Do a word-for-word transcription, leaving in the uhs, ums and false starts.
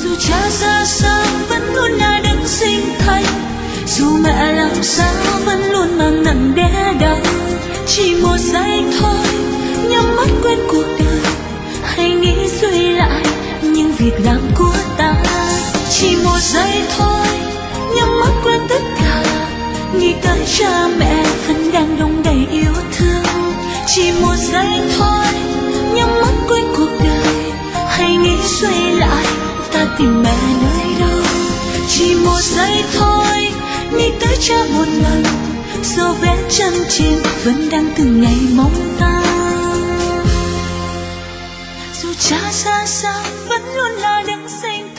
Dù cha ra sao vẫn luôn là đấng sinh thành, dù mẹ làm sao vẫn luôn mang nặng đẻ đau. Chỉ một giây thôi nhắm mắt quên cuộc đời, hãy nghĩ suy lại những việc làm của ta. Chỉ một giây thôi nhắm mắt quên tất cả, nghĩ tới cha mẹ vẫn đang đong đầy yêu thương. Chỉ một giây thôi nhắm mắt quên cuộc đời, hãy nghĩ suy lại ta tìm mẹ nơi đâu. Chỉ một giây thôi nghĩ tới cha một lần, dấu vết chân chim vẫn đang từng ngày mong ta. Dù cha ra sao vẫn luôn là đấng sinh